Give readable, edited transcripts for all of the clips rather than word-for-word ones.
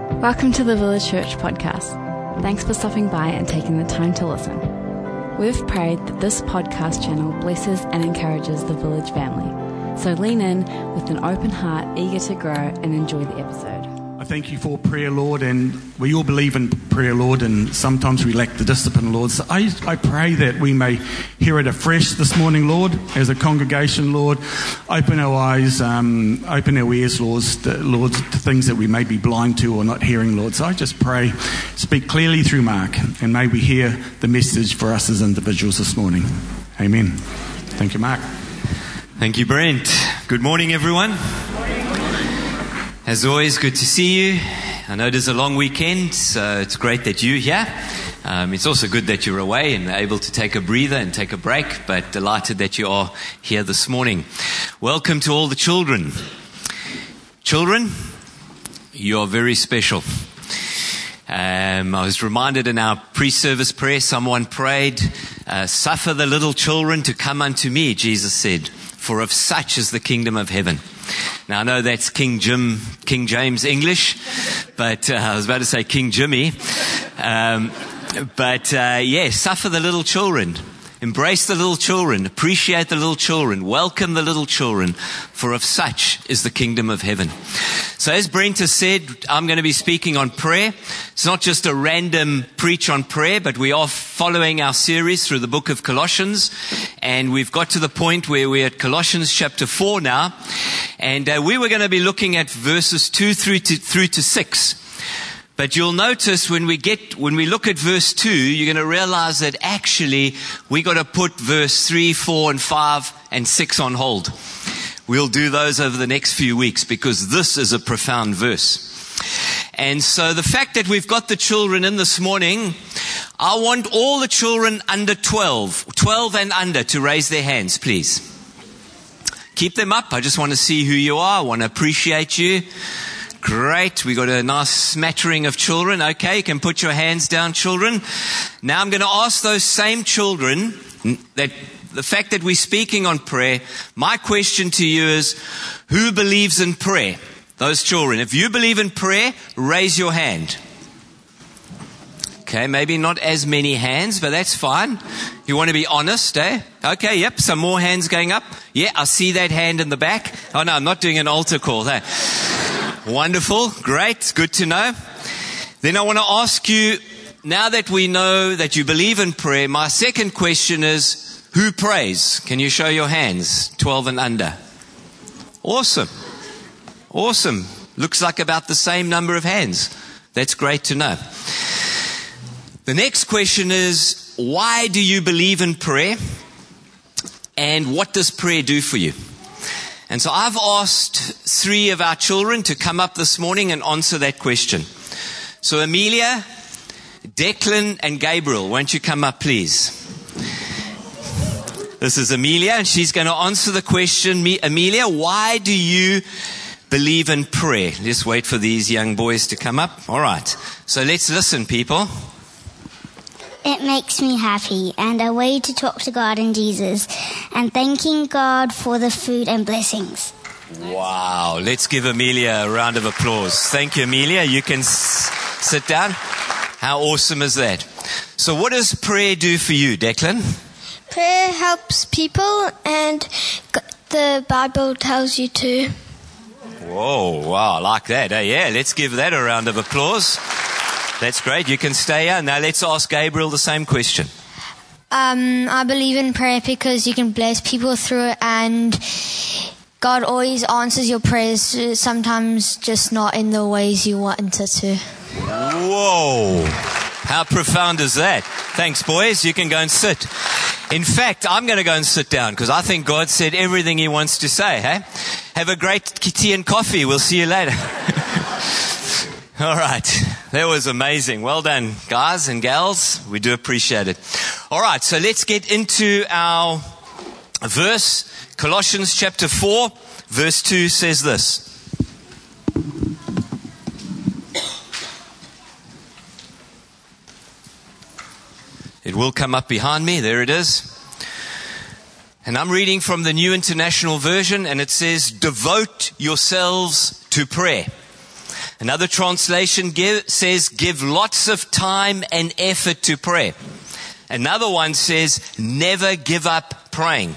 Welcome to the Village Church podcast. Thanks for stopping by and taking the time to listen. We've prayed that this podcast channel blesses and encourages the Village family. So lean in with an open heart, eager to grow and enjoy the episode. I thank you for prayer, Lord, and we all believe in prayer, Lord, and sometimes we lack the discipline, Lord. So I pray that we may hear it afresh this morning, Lord, as a congregation, Lord. Open our eyes, open our ears, Lord, to things that we may be blind to or not hearing, Lord. So I just pray, speak clearly through Mark, and may we hear the message for us as individuals this morning. Amen. Thank you, Mark. Thank you, Brent. Good morning, everyone. As always, good to see you. I know it is a long weekend, so it's great that you're here. It's also good that you're away and able to take a breather and take a break, but delighted that you are here this morning. Welcome to all the children. Children, you are very special. I was reminded in our pre-service prayer, someone prayed, "Suffer the little children to come unto me," Jesus said, "for of such is the kingdom of heaven." Now, I know that's King James English, but I was about to say King Jimmy. Suffer the little children. Embrace the little children. Appreciate the little children. Welcome the little children, for of such is the kingdom of heaven. So as Brent has said, I'm going to be speaking on prayer. It's not just a random preach on prayer, but we are following our series through the book of Colossians. And we've got to the point where we're at Colossians chapter 4 now. And we were going to be looking at verses 2 through to 6. But you'll notice when we look at verse 2, you're going to realize that actually we got to put verse 3, 4, and 5, and 6 on hold. We'll do those over the next few weeks because this is a profound verse. And so the fact that we've got the children in this morning, I want all the children under 12 and under to raise their hands, please. Keep them up. I just want to see who you are. I want to appreciate you. Great. We got a nice smattering of children. Okay, you can put your hands down, children. Now I'm going to ask those same children that the fact that we're speaking on prayer, my question to you is, who believes in prayer? Those children. If you believe in prayer, raise your hand. Okay, maybe not as many hands, but that's fine. You want to be honest, eh? Okay, yep, some more hands going up. Yeah, I see that hand in the back. Oh no, I'm not doing an altar call. Hey. Wonderful, great, good to know. Then I want to ask you, now that we know that you believe in prayer, my second question is, who prays? Can you show your hands, 12 and under? Awesome. Looks like about the same number of hands. That's great to know. The next question is, why do you believe in prayer? And what does prayer do for you? And so I've asked 3 of our children to come up this morning and answer that question. So Amelia, Declan, and Gabriel, won't you come up, please? This is Amelia, and she's going to answer the question. Amelia, why do you believe in prayer? Let's wait for these young boys to come up. All right. So let's listen, people. It makes me happy and a way to talk to God and Jesus and thanking God for the food and blessings. Wow. Let's give Amelia a round of applause. Thank you, Amelia. You can sit down. How awesome is that? So what does prayer do for you, Declan? Prayer helps people and the Bible tells you to. Whoa, wow, I like that. Yeah, let's give that a round of applause. That's great. You can stay here. Now let's ask Gabriel the same question. I believe in prayer because you can bless people through it and God always answers your prayers, sometimes just not in the ways you wanted it to. Whoa. How profound is that? Thanks, boys. You can go and sit. In fact, I'm going to go and sit down because I think God said everything he wants to say. Hey? Have a great tea and coffee. We'll see you later. All right. That was amazing. Well done, guys and gals. We do appreciate it. All right. So let's get into our verse. Colossians chapter 4, verse 2 says this. It will come up behind me. There it is. And I'm reading from the New International Version, and it says, devote yourselves to prayer. Another translation says, give lots of time and effort to pray. Another one says, never give up praying.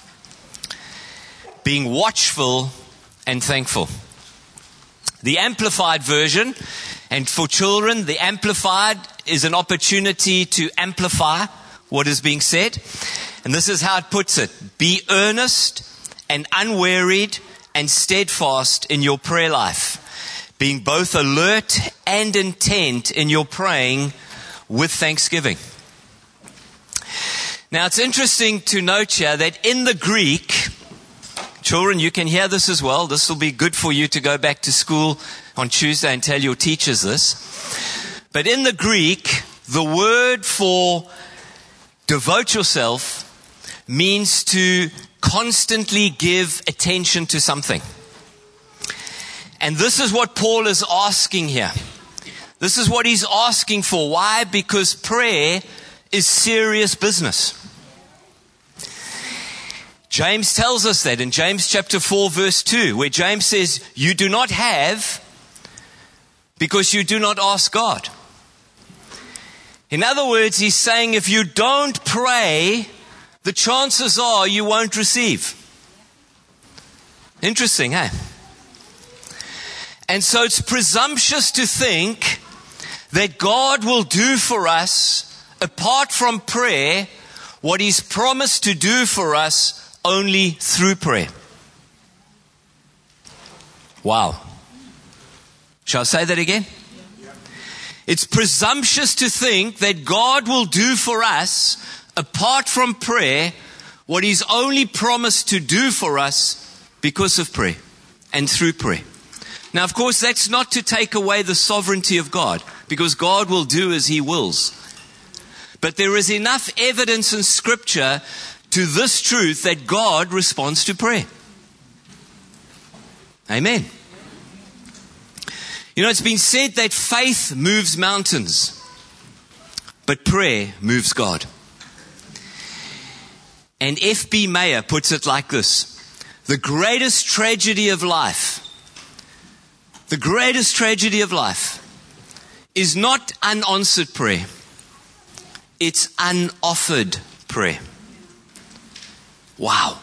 Being watchful and thankful. The Amplified version, and for children, the Amplified is an opportunity to amplify what is being said. And this is how it puts it. Be earnest and unwearied and steadfast in your prayer life, being both alert and intent in your praying with thanksgiving. Now, it's interesting to note here that in the Greek, children, you can hear this as well. This will be good for you to go back to school on Tuesday and tell your teachers this. But in the Greek, the word for devote yourself means to constantly give attention to something. And this is what Paul is asking here. This is what he's asking for. Why? Because prayer is serious business. James tells us that in James chapter 4 verse 2, where James says, you do not have because you do not ask God. In other words, he's saying if you don't pray, the chances are you won't receive. Interesting, eh? And so it's presumptuous to think that God will do for us, apart from prayer, what he's promised to do for us only through prayer. Wow. Shall I say that again? It's presumptuous to think that God will do for us, apart from prayer, what he's only promised to do for us because of prayer and through prayer. Now, of course, that's not to take away the sovereignty of God, because God will do as he wills. But there is enough evidence in Scripture to this truth that God responds to prayer. Amen. You know, it's been said that faith moves mountains, but prayer moves God. And F.B. Meyer puts it like this: the greatest tragedy of life is not unanswered prayer. It's unoffered prayer. Wow.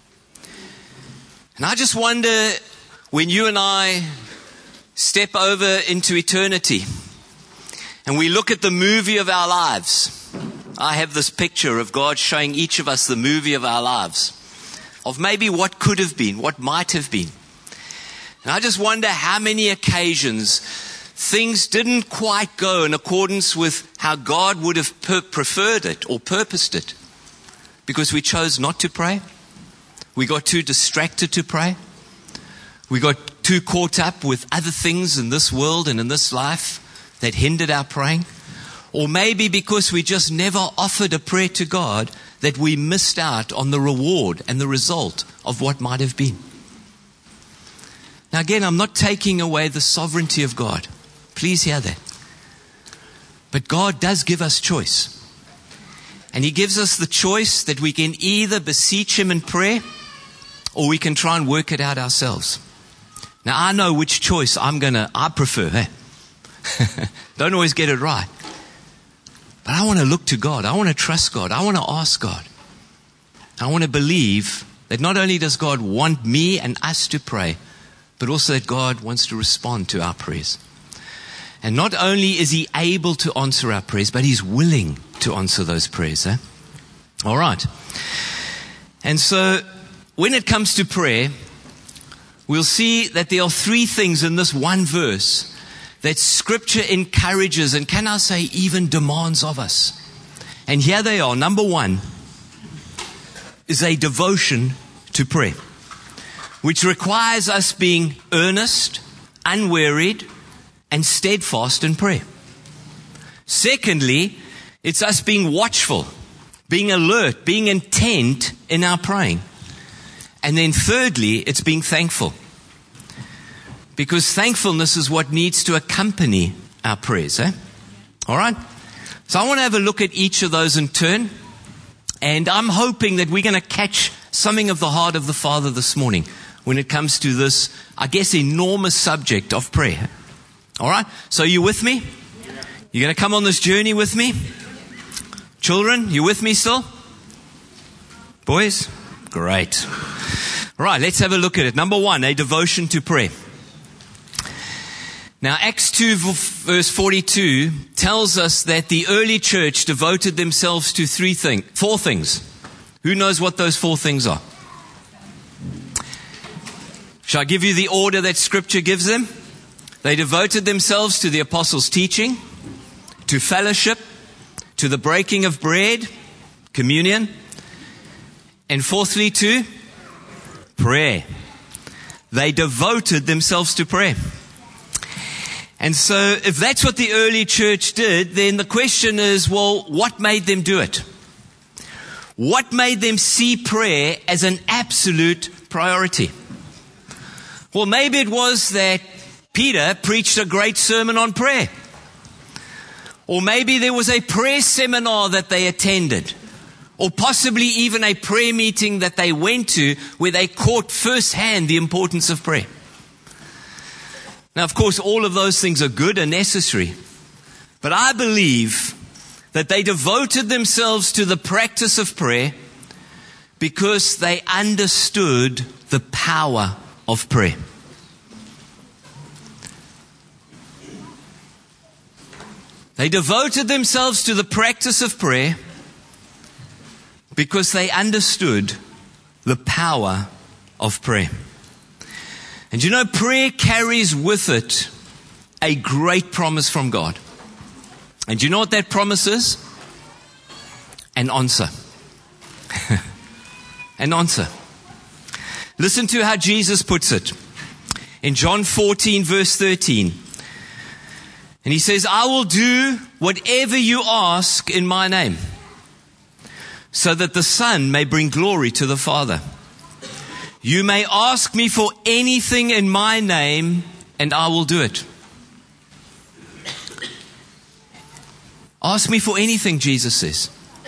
And I just wonder, when you and I step over into eternity and we look at the movie of our lives, I have this picture of God showing each of us the movie of our lives, of maybe what could have been, what might have been. And I just wonder how many occasions things didn't quite go in accordance with how God would have preferred it or purposed it, because we chose not to pray. We got too distracted to pray. We got too caught up with other things in this world and in this life that hindered our praying. Or maybe because we just never offered a prayer to God, that we missed out on the reward and the result of what might have been. Now again, I'm not taking away the sovereignty of God. Please hear that. But God does give us choice. And he gives us the choice that we can either beseech him in prayer, or we can try and work it out ourselves. Now I know which choice I prefer. Eh? Don't always get it right. But I want to look to God. I want to trust God. I want to ask God. I want to believe that not only does God want me and us to pray, but also that God wants to respond to our prayers. And not only is he able to answer our prayers, but he's willing to answer those prayers. Eh? All right. And so when it comes to prayer, we'll see that there are three things in this one verse that Scripture encourages and, can I say, even demands of us. And here they are. Number one is a devotion to prayer, which requires us being earnest, unwearied, and steadfast in prayer. Secondly, it's us being watchful, being alert, being intent in our praying. And then thirdly, it's being thankful. Because thankfulness is what needs to accompany our prayers. Eh? All right? So I want to have a look at each of those in turn. And I'm hoping that we're going to catch something of the heart of the Father this morning when it comes to this, I guess, enormous subject of prayer. All right? So you with me? You're going to come on this journey with me? Children, you with me still? Boys? Great. All right, let's have a look at it. Number 1, a devotion to prayer. Now, Acts 2 verse 42 tells us that the early church devoted themselves to 4 things. Who knows what those 4 things are? Shall I give you the order that Scripture gives them? They devoted themselves to the apostles' teaching, to fellowship, to the breaking of bread, communion, and fourthly to prayer. They devoted themselves to prayer. And so if that's what the early church did, then the question is, well, what made them do it? What made them see prayer as an absolute priority? Well, maybe it was that Peter preached a great sermon on prayer. Or maybe there was a prayer seminar that they attended. Or possibly even a prayer meeting that they went to where they caught firsthand the importance of prayer. Now, of course, all of those things are good and necessary. But I believe that they devoted themselves to the practice of prayer because they understood the power of prayer. They devoted themselves to the practice of prayer because they understood the power of prayer. And you know, prayer carries with it a great promise from God. And you know what that promise is? An answer. An answer. Listen to how Jesus puts it. In John 14 verse 13. And he says, I will do whatever you ask in my name, so that the Son may bring glory to the Father. You may ask me for anything in my name, and I will do it. Ask me for anything, Jesus says.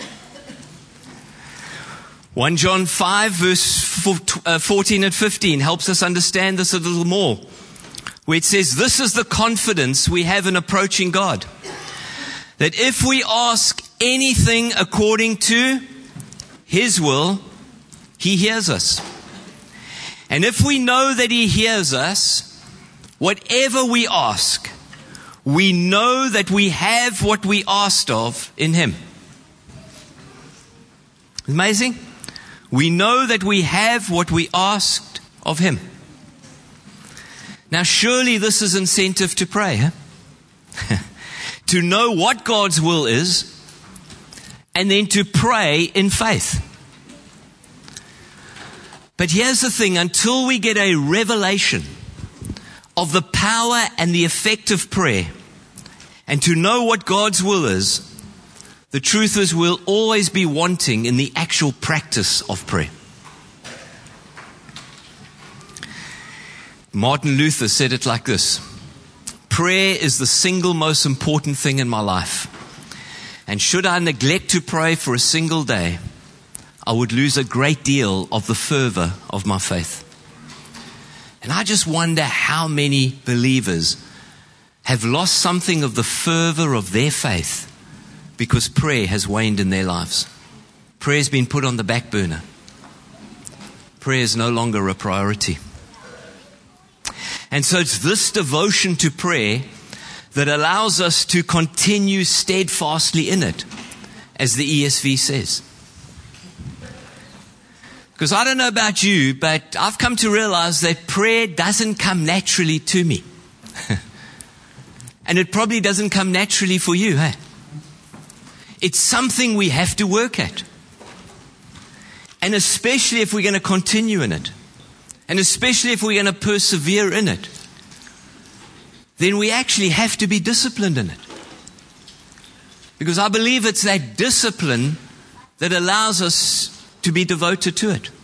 1 John 5 verse 14 and 15 helps us understand this a little more, where it says, this is the confidence we have in approaching God, that if we ask anything according to His will, He hears us. And if we know that He hears us, whatever we ask, we know that we have what we asked of in Him. Amazing? We know that we have what we asked of Him. Now, surely this is incentive to pray, huh? To know what God's will is, and then to pray in faith. But here's the thing, until we get a revelation of the power and the effect of prayer, and to know what God's will is, the truth is we'll always be wanting in the actual practice of prayer. Martin Luther said it like this: prayer is the single most important thing in my life. And should I neglect to pray for a single day, I would lose a great deal of the fervor of my faith. And I just wonder how many believers have lost something of the fervor of their faith because prayer has waned in their lives. Prayer has been put on the back burner. Prayer is no longer a priority. And so it's this devotion to prayer that allows us to continue steadfastly in it, as the ESV says. Because I don't know about you, but I've come to realize that prayer doesn't come naturally to me. And it probably doesn't come naturally for you, hey? It's something we have to work at. And especially if we're going to continue in it. And especially if we're going to persevere in it, then we actually have to be disciplined in it. Because I believe it's that discipline that allows us to be devoted to it.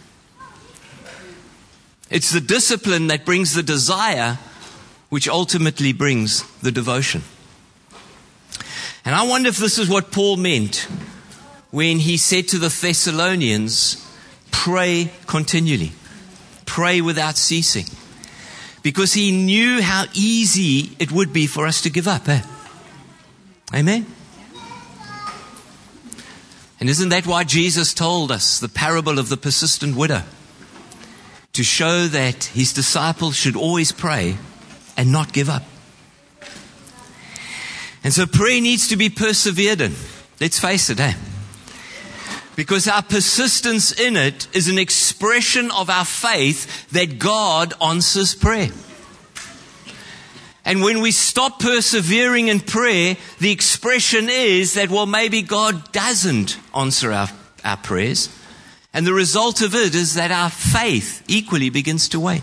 It's the discipline that brings the desire, which ultimately brings the devotion. And I wonder if this is what Paul meant when he said to the Thessalonians, pray continually. Pray without ceasing. because he knew how easy it would be for us to give up. Eh? Amen? And isn't that why Jesus told us the parable of the persistent widow? To show that his disciples should always pray and not give up. And so prayer needs to be persevered in. Let's face it, eh? Because our persistence in it is an expression of our faith that God answers prayer. And when we stop persevering in prayer, the expression is that, well, maybe God doesn't answer our prayers. And the result of it is that our faith equally begins to wane.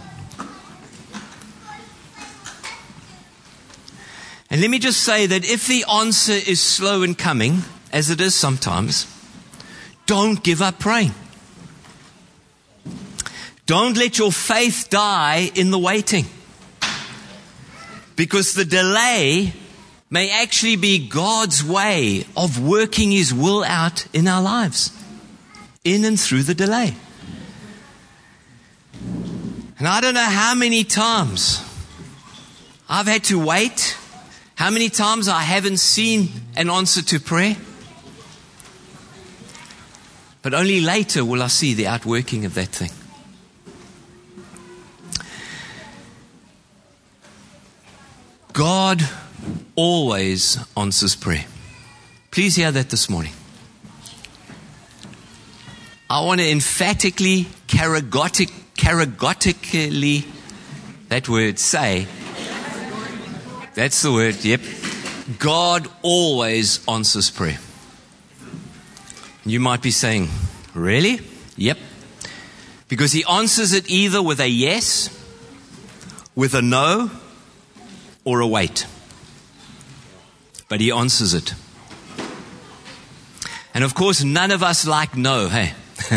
And let me just say that if the answer is slow in coming, as it is sometimes, don't give up praying. Don't let your faith die in the waiting. Because the delay may actually be God's way of working his will out in our lives. In and through the delay. And I don't know how many times I've had to wait. How many times I haven't seen an answer to prayer. But only later will I see the outworking of that thing. God always answers prayer. Please hear that this morning. I want to emphatically, categorically, that word, say, that's the word, yep. God always answers prayer. You might be saying, really? Yep. Because he answers it either with a yes, with a no, or a wait. But he answers it. And of course, none of us like no, hey?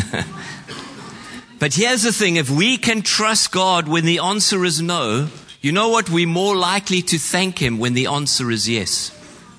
But here's the thing, if we can trust God when the answer is no, you know what? We're more likely to thank him when the answer is yes.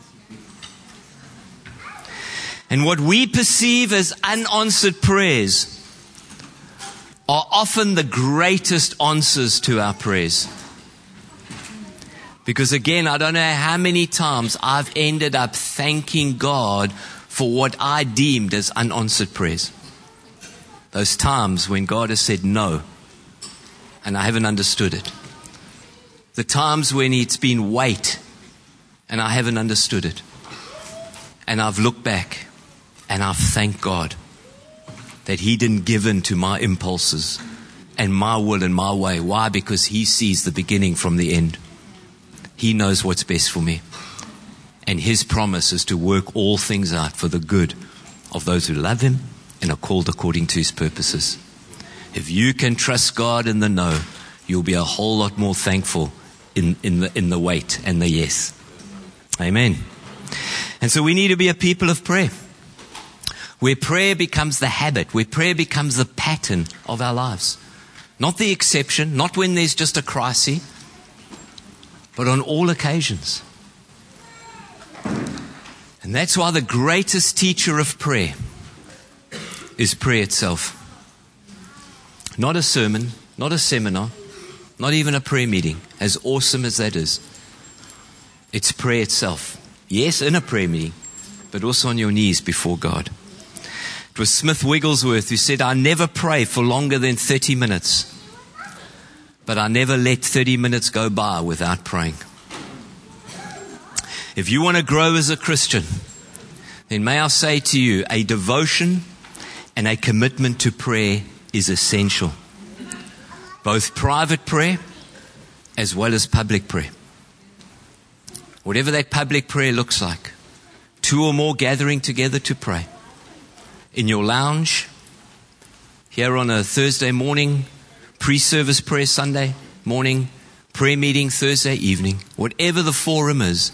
And what we perceive as unanswered prayers are often the greatest answers to our prayers. Because again, I don't know how many times I've ended up thanking God for what I deemed as unanswered prayers. Those times when God has said no, and I haven't understood it. The times when it's been wait, and I haven't understood it. And I've looked back, and I've thanked God that he didn't give in to my impulses and my will and my way. Why? Because he sees the beginning from the end. He knows what's best for me. And his promise is to work all things out for the good of those who love him and are called according to his purposes. If you can trust God in the no, you'll be a whole lot more thankful in the wait and the yes. Amen. And so we need to be a people of prayer. Where prayer becomes the habit, where prayer becomes the pattern of our lives. Not the exception, not when there's just a crisis, but on all occasions. And that's why the greatest teacher of prayer is prayer itself. Not a sermon, not a seminar, not even a prayer meeting, as awesome as that is. It's prayer itself. Yes, in a prayer meeting, but also on your knees before God. It was Smith Wigglesworth who said, I never pray for longer than 30 minutes, but I never let 30 minutes go by without praying. If you want to grow as a Christian, then may I say to you, a devotion and a commitment to prayer is essential. Both private prayer as well as public prayer. Whatever that public prayer looks like. 2 or more gathering together to pray. In your lounge, here on a Thursday morning, pre-service prayer Sunday morning, prayer meeting Thursday evening, whatever the forum is,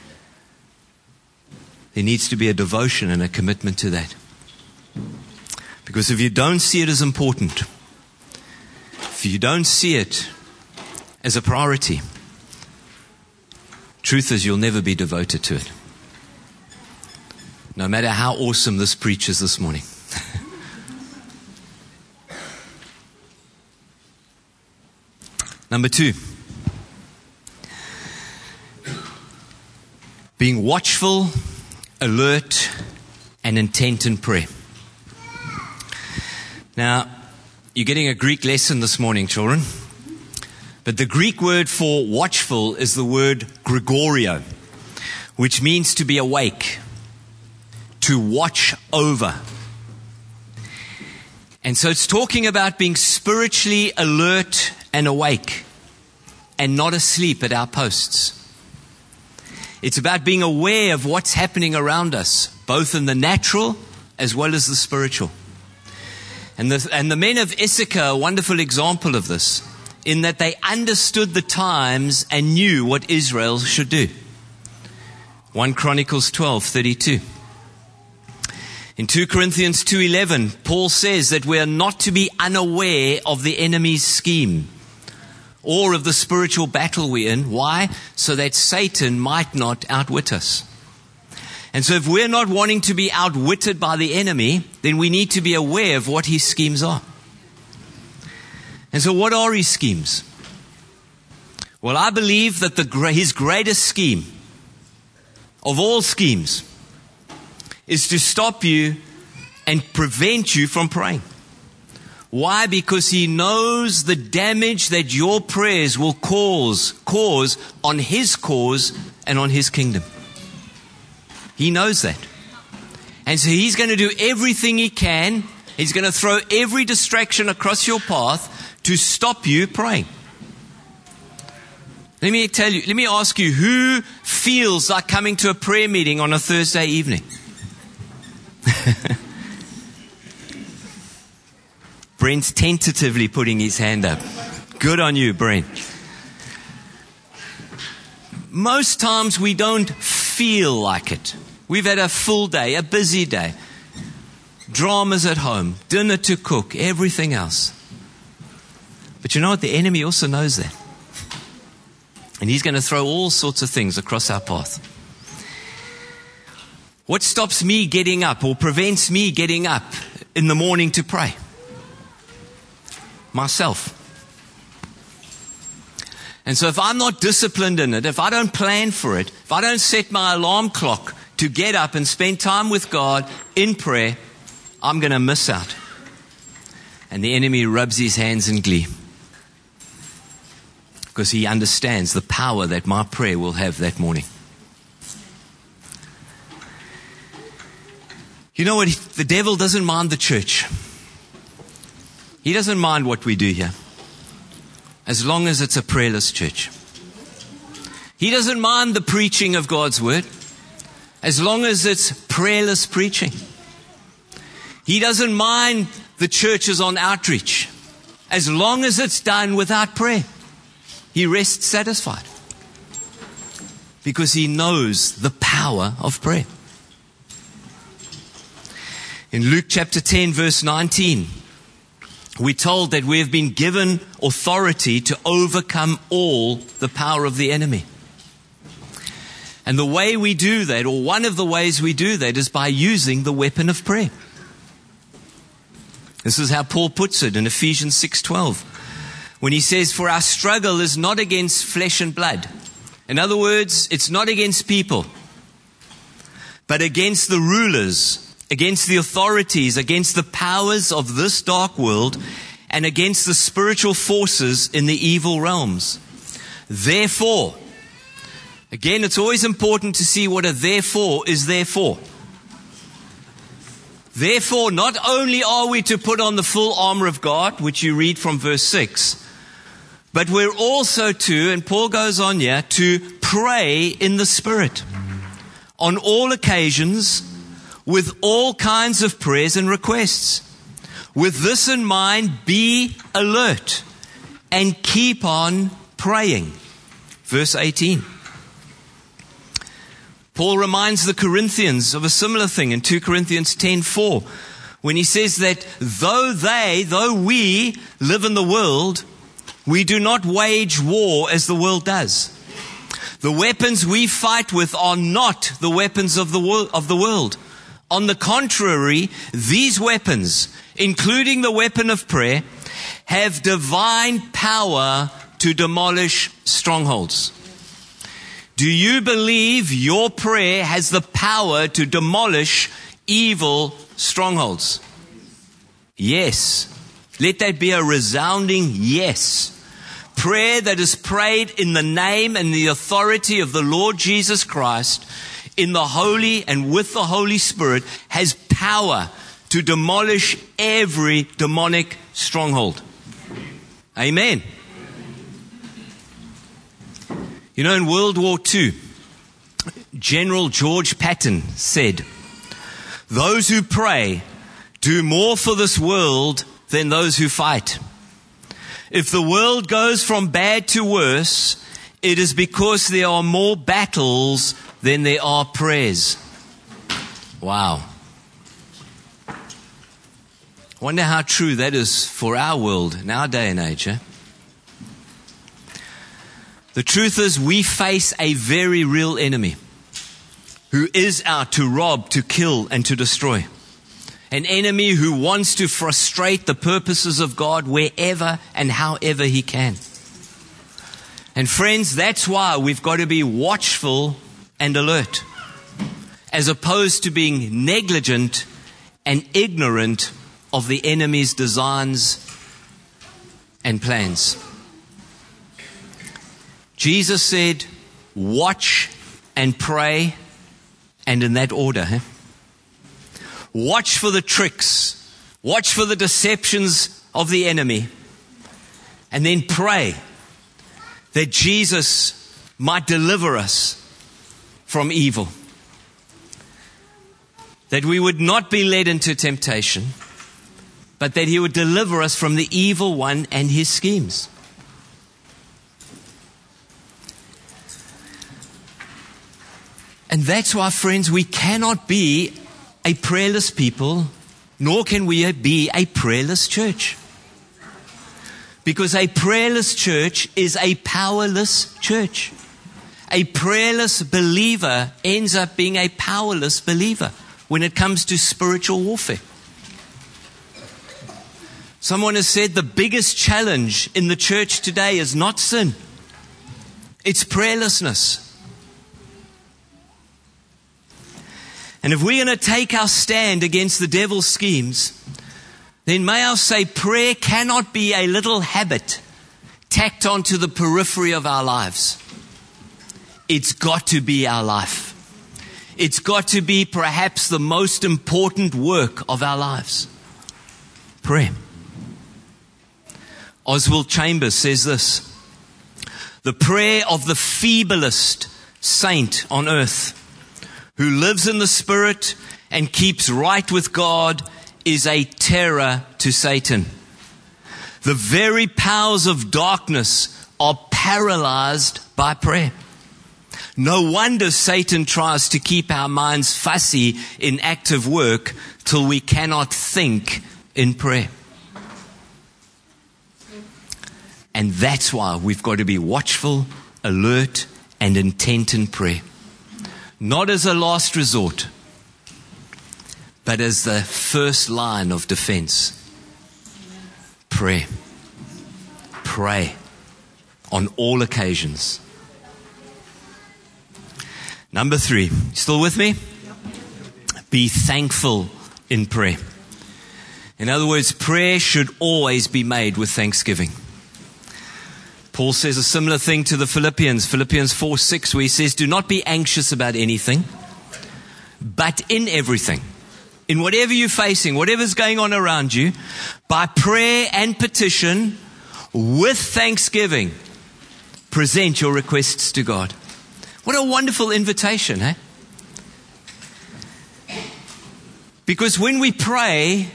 there needs to be a devotion and a commitment to that. Because if you don't see it as important, if you don't see it as a priority, truth is you'll never be devoted to it. No matter how awesome this preach is this morning. Number 2, being watchful, alert, and intent in prayer. Now, you're getting a Greek lesson this morning, children. But the Greek word for watchful is the word Gregorio, which means to be awake, to watch over. And so it's talking about being spiritually alert and awake and not asleep at our posts. It's about being aware of what's happening around us, both in the natural as well as the spiritual. And the men of Issachar are a wonderful example of this, in that they understood the times and knew what Israel should do. 1 Chronicles 12:32. In 2 Corinthians 2:11, Paul says that we are not to be unaware of the enemy's scheme or of the spiritual battle we're in. Why? So that Satan might not outwit us. And so if we're not wanting to be outwitted by the enemy, then we need to be aware of what his schemes are. And so what are his schemes? Well, I believe that his greatest scheme of all schemes is to stop you and prevent you from praying. Why? Because he knows the damage that your prayers will cause on his cause and on his kingdom. He knows that. And so he's going to do everything he can. He's going to throw every distraction across your path to stop you praying. Let me ask you, who feels like coming to a prayer meeting on a Thursday evening? Brent's tentatively putting his hand up. Good on you, Brent. Most times we don't feel like it. We've had a full day, a busy day. Dramas at home, dinner to cook, everything else. But you know what? The enemy also knows that. And he's going to throw all sorts of things across our path. What stops me getting up or prevents me getting up in the morning to pray? Myself. And so if I'm not disciplined in it, if I don't plan for it, if I don't set my alarm clock to get up and spend time with God in prayer, I'm going to miss out. And the enemy rubs his hands in glee, because he understands the power that my prayer will have that morning. You know what? The devil doesn't mind the church. He doesn't mind what we do here, as long as it's a prayerless church. He doesn't mind the preaching of God's word, as long as it's prayerless preaching. He doesn't mind the churches on outreach, as long as it's done without prayer. He rests satisfied, because he knows the power of prayer. In Luke chapter 10, verse 19, we're told that we have been given authority to overcome all the power of the enemy. And the way we do that, or one of the ways we do that, is by using the weapon of prayer. This is how Paul puts it in Ephesians 6:12, when he says, "For our struggle is not against flesh and blood." In other words, it's not against people, but against the rulers, against the authorities, against the powers of this dark world, and against the spiritual forces in the evil realms. Therefore, again, it's always important to see what a therefore is there for. Therefore, not only are we to put on the full armor of God, which you read from verse 6, but we're also to, and Paul goes on here, to pray in the Spirit on all occasions, with all kinds of prayers and requests. With this in mind, be alert and keep on praying. Verse 18. Paul reminds the Corinthians of a similar thing in 2 Corinthians 10:4, when he says that though we live in the world, we do not wage war as the world does. The weapons we fight with are not the weapons of the world. On the contrary, these weapons, including the weapon of prayer, have divine power to demolish strongholds. Do you believe your prayer has the power to demolish evil strongholds? Yes. Let that be a resounding yes. Prayer that is prayed in the name and the authority of the Lord Jesus Christ, in the Holy and with the Holy Spirit, has power to demolish every demonic stronghold. Amen. You know, in World War II, General George Patton said, "Those who pray do more for this world than those who fight. If the world goes from bad to worse, it is because there are more battles than there are prayers." Wow. Wonder how true that is for our world in our day and age, eh? The truth is, we face a very real enemy who is out to rob, to kill, and to destroy. An enemy who wants to frustrate the purposes of God wherever and however he can. And friends, that's why we've got to be watchful and alert, as opposed to being negligent and ignorant of the enemy's designs and plans. Jesus said, watch and pray, and in that order. Watch for the tricks. Watch for the deceptions of the enemy. And then pray that Jesus might deliver us from evil. That we would not be led into temptation, but that he would deliver us from the evil one and his schemes. And that's why, friends, we cannot be a prayerless people, nor can we be a prayerless church. Because a prayerless church is a powerless church. A prayerless believer ends up being a powerless believer when it comes to spiritual warfare. Someone has said the biggest challenge in the church today is not sin. It's prayerlessness. And if we're going to take our stand against the devil's schemes, then may I say prayer cannot be a little habit tacked onto the periphery of our lives. It's got to be our life. It's got to be perhaps the most important work of our lives. Prayer. Oswald Chambers says this: the prayer of the feeblest saint on earth who lives in the Spirit and keeps right with God is a terror to Satan. The very powers of darkness are paralyzed by prayer. No wonder Satan tries to keep our minds fussy in active work till we cannot think in prayer. And that's why we've got to be watchful, alert, and intent in prayer. Not as a last resort, but as the first line of defense. Pray. Pray on all occasions. Number 3. Still with me? Be thankful in prayer. In other words, prayer should always be made with thanksgiving. Paul says a similar thing to the Philippians 4:6, where he says, do not be anxious about anything, but in everything, in whatever you're facing, whatever's going on around you, by prayer and petition, with thanksgiving, present your requests to God. What a wonderful invitation, eh? Because when we pray,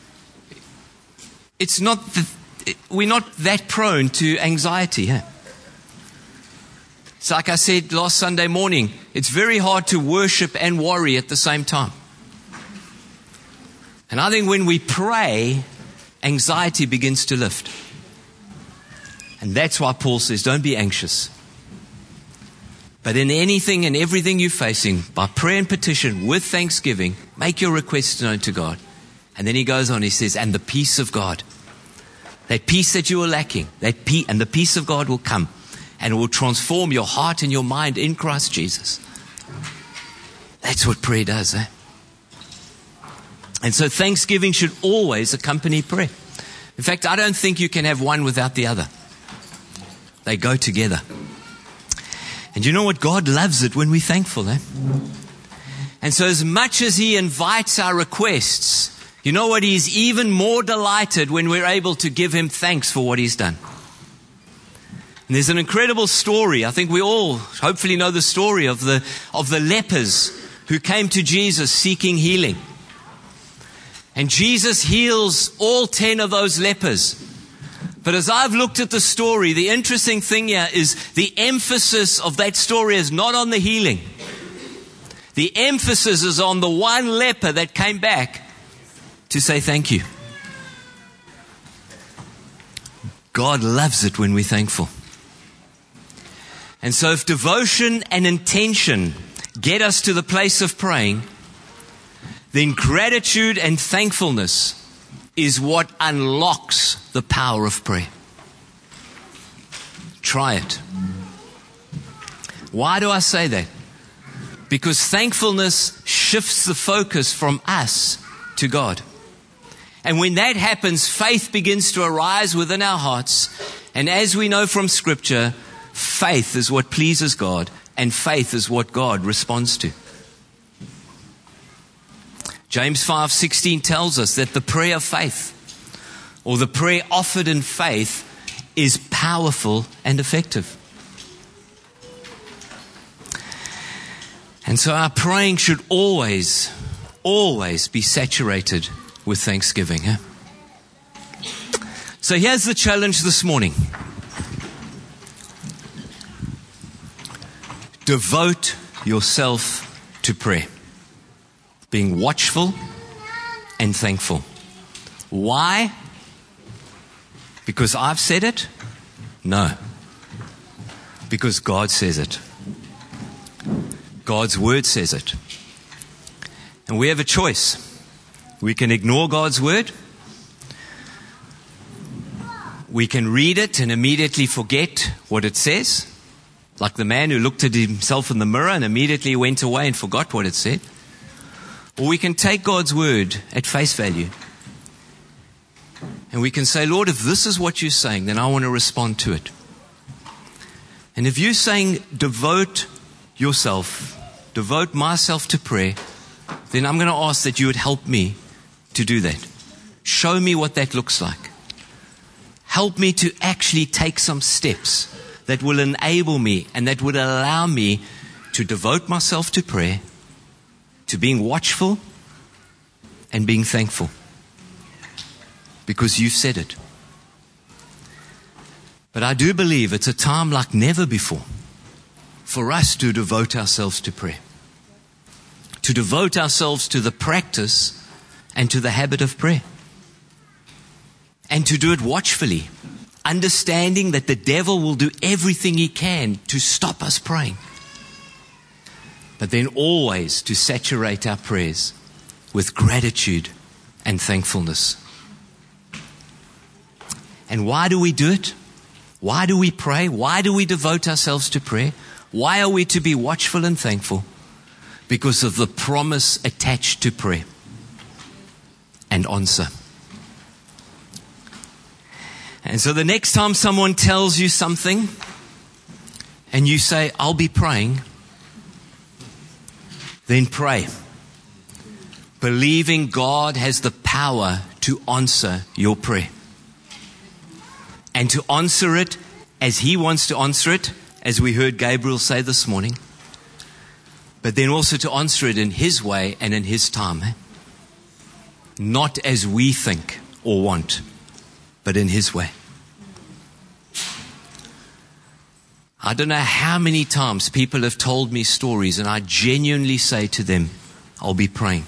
we're not that prone to anxiety. Eh? It's like I said last Sunday morning, it's very hard to worship and worry at the same time. And I think when we pray, anxiety begins to lift. And that's why Paul says, don't be anxious. But in anything and everything you're facing, by prayer and petition, with thanksgiving, make your requests known to God. And then he goes on, he says, and the peace of God, that peace that you are lacking, and the peace of God will come and it will transform your heart and your mind in Christ Jesus. That's what prayer does, eh? And so thanksgiving should always accompany prayer. In fact, I don't think you can have one without the other. They go together. And you know what? God loves it when we're thankful, eh? And so as much as He invites our requests, you know what? He's even more delighted when we're able to give Him thanks for what He's done. And there's an incredible story. I think we all hopefully know the story of the lepers who came to Jesus seeking healing. And Jesus heals all 10 of those lepers. But as I've looked at the story, the interesting thing here is the emphasis of that story is not on the healing. The emphasis is on the one leper that came back to say thank you. God loves it when we're thankful. And so if devotion and intention get us to the place of praying, then gratitude and thankfulness is what unlocks the power of prayer. Try it. Why do I say that? Because thankfulness shifts the focus from us to God. And when that happens, faith begins to arise within our hearts. And as we know from Scripture, faith is what pleases God, and faith is what God responds to. James 5:16 tells us that the prayer of faith, or the prayer offered in faith, is powerful and effective. And so our praying should always be saturated with thanksgiving. Eh? So here's the challenge this morning. Devote yourself to prayer. Being watchful and thankful. Why? Because I've said it? No. Because God says it. God's word says it. And we have a choice. We can ignore God's word. We can read it and immediately forget what it says. Like the man who looked at himself in the mirror and immediately went away and forgot what it said. Or we can take God's word at face value. And we can say, Lord, if this is what you're saying, then I want to respond to it. And if you're saying devote myself to prayer, then I'm going to ask that you would help me to do that. Show me what that looks like. Help me to actually take some steps that will enable me and that would allow me to devote myself to prayer, to being watchful and being thankful. Because you've said it. But I do believe it's a time like never before for us to devote ourselves to prayer. To devote ourselves to the practice and to the habit of prayer. And to do it watchfully, understanding that the devil will do everything he can to stop us praying. But then always to saturate our prayers with gratitude and thankfulness. And why do we do it? Why do we pray? Why do we devote ourselves to prayer? Why are we to be watchful and thankful? Because of the promise attached to prayer and answer. And so the next time someone tells you something and you say, I'll be praying, then pray, believing God has the power to answer your prayer. And to answer it as He wants to answer it, as we heard Gabriel say this morning. But then also to answer it in His way and in His time. Not as we think or want, but in His way. I don't know how many times people have told me stories and I genuinely say to them, I'll be praying.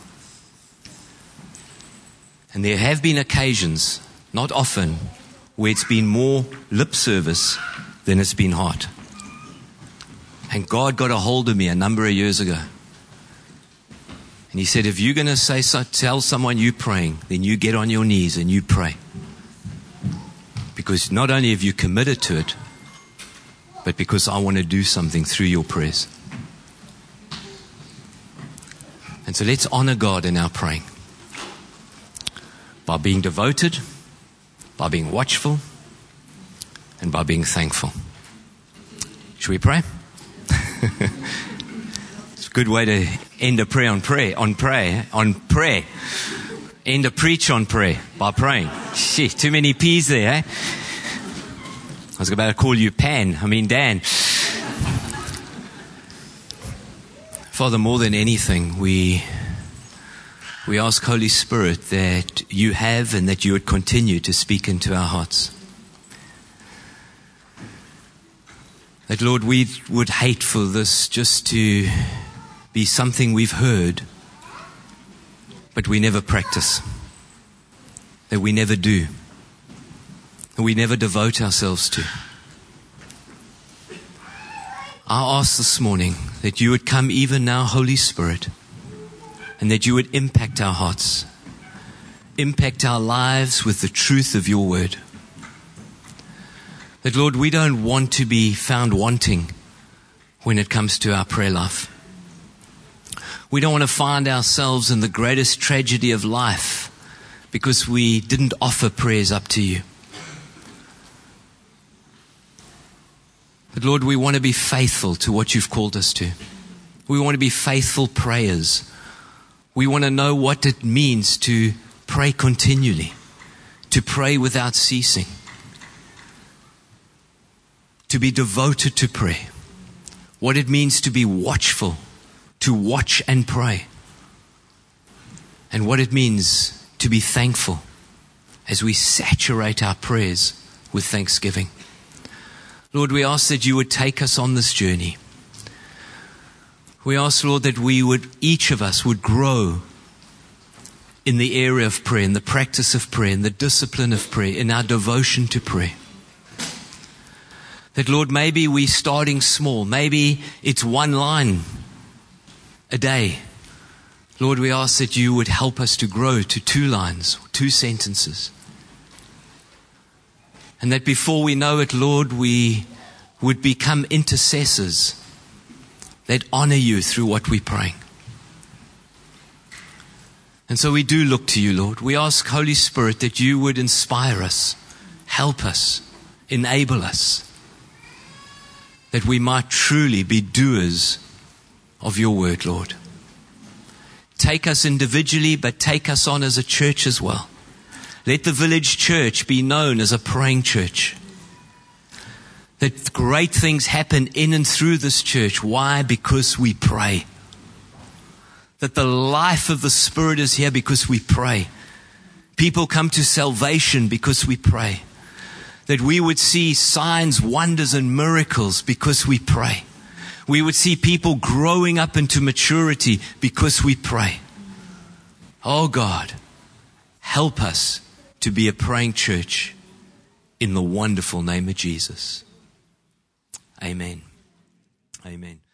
And there have been occasions, not often, where it's been more lip service than it's been heart. And God got a hold of me a number of years ago. And He said, if you're going to tell someone you're praying, then you get on your knees and you pray. Because not only have you committed to it, but because I want to do something through your prayers. And so let's honor God in our praying by being devoted, by being watchful, and by being thankful. Should we pray? It's a good way to end a prayer on prayer. End a preach on prayer by praying. Shit, too many P's there, eh? I was about to call you Dan. Father, more than anything, we ask, Holy Spirit, that you have and that you would continue to speak into our hearts. That, Lord, we would hate for this just to be something we've heard, but we never practice, that we never do, that we never devote ourselves to. I ask this morning that you would come even now, Holy Spirit, and that you would impact our hearts, impact our lives with the truth of your word. That, Lord, we don't want to be found wanting when it comes to our prayer life. We don't want to find ourselves in the greatest tragedy of life because we didn't offer prayers up to you. But, Lord, we want to be faithful to what you've called us to. We want to be faithful prayers. We want to know what it means to pray continually, to pray without ceasing, to be devoted to prayer, what it means to be watchful, to watch and pray, and what it means to be thankful as we saturate our prayers with thanksgiving. Lord, we ask that you would take us on this journey. We ask, Lord, that each of us would grow in the area of prayer, in the practice of prayer, in the discipline of prayer, in our devotion to prayer. That, Lord, maybe we're starting small. Maybe it's one line a day. Lord, we ask that you would help us to grow to 2 lines, 2 sentences. And that before we know it, Lord, we would become intercessors that honor you through what we're praying. And so we do look to you, Lord. We ask, Holy Spirit, that you would inspire us, help us, enable us, that we might truly be doers of your word, Lord. Take us individually, but take us on as a church as well. Let the village church be known as a praying church. That great things happen in and through this church. Why? Because we pray. That the life of the Spirit is here because we pray. People come to salvation because we pray. That we would see signs, wonders, and miracles because we pray. We would see people growing up into maturity because we pray. Oh God, help us to be a praying church in the wonderful name of Jesus. Amen. Amen.